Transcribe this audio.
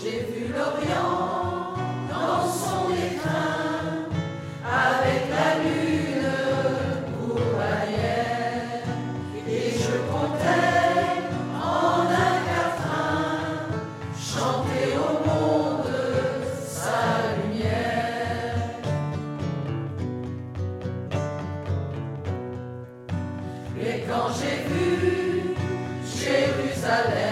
J'ai vu l'Orient dans son écrin, avec la lune pour bannière, et je comptais en un quatrain chanter au monde sa lumière. Et quand j'ai vu Jérusalem